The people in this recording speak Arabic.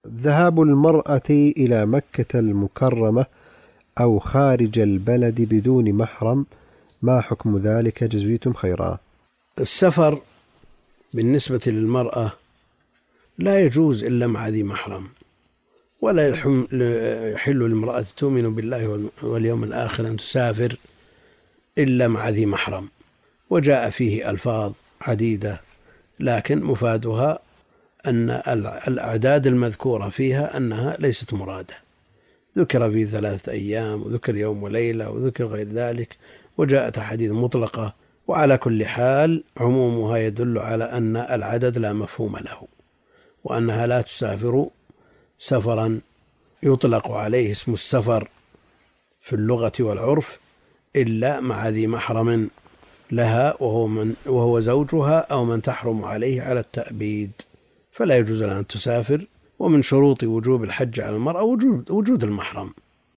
ذهاب المرأة إلى مكة المكرمة أو خارج البلد بدون محرم، ما حكم ذلك؟ جزيتم خيرا. السفر بالنسبة للمرأة لا يجوز إلا مع ذي محرم، ولا يحل للمرأة تؤمن بالله واليوم الآخر أن تسافر إلا مع ذي محرم، وجاء فيه ألفاظ عديدة، لكن مفادها أن الأعداد المذكورة فيها أنها ليست مرادة، ذكر في 3 أيام وذكر يوم وليلة وذكر غير ذلك، وجاءت أحاديث مطلقة. وعلى كل حال عمومها يدل على أن العدد لا مفهوم له، وأنها لا تسافر سفرا يطلق عليه اسم السفر في اللغة والعرف إلا مع ذي محرم لها وهو زوجها أو من تحرم عليه على التأبيد، فلا يجوز لها أن تسافر. ومن شروط وجوب الحج على المرأة وجود المحرم،